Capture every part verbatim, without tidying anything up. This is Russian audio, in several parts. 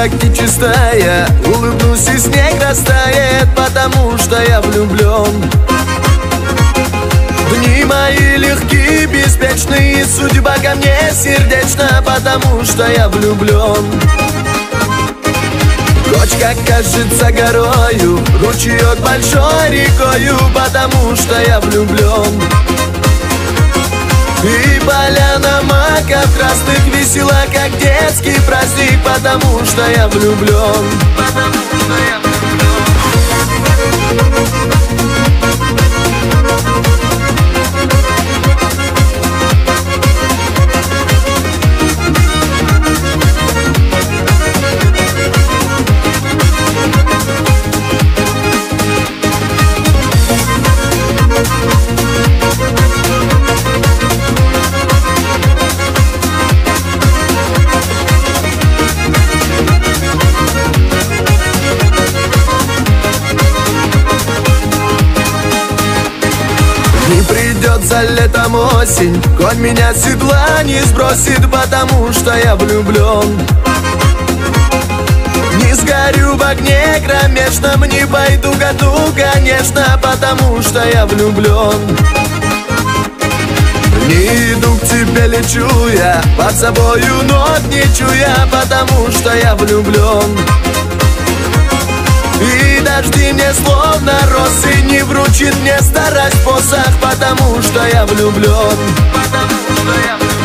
как и чистая, улыбнусь и снег растает, потому что я влюблен. Дни мои легкие, беспечные, судьба ко мне сердечна, потому что я влюблен. Кочка кажется горою, ручеек большой рекою, потому что я влюблен. И поляна маков красных весела, как детский праздник, потому что я влюблен. Потому что я влюблен. Придется летом осень, конь меня с седла не сбросит, потому что я влюблен. Не сгорю в огне кромешном, не пойду к году, конечно, потому что я влюблен. Не иду к тебе, лечу я, под собою ног не чуя, потому что я влюблен. И дожди мне словно росы, не вручит мне старость посох, потому что я влюблен. Потому что я влюблен.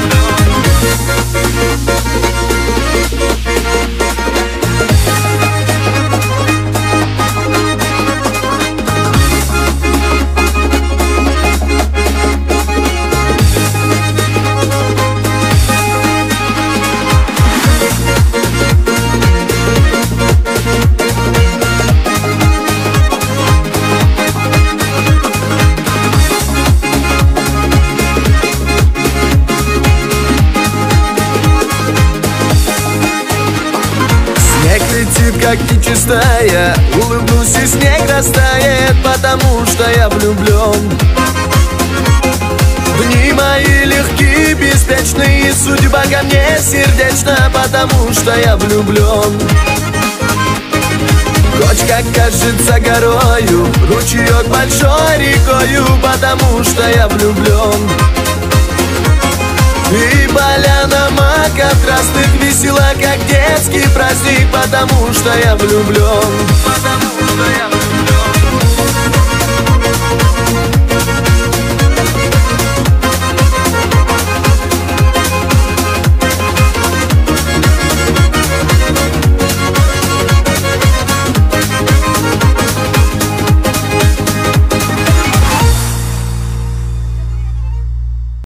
Летит, как и чистая, улыбнусь и снег растает, потому что я влюблен. Дни мои легкие, беспечные, судьба ко мне сердечна, потому что я влюблен. Кочка кажется горою, ручеек большой рекою, потому что я влюблен. И поляна маков красных весела, как детский праздник, потому что я влюблен. Потому что я влюблен.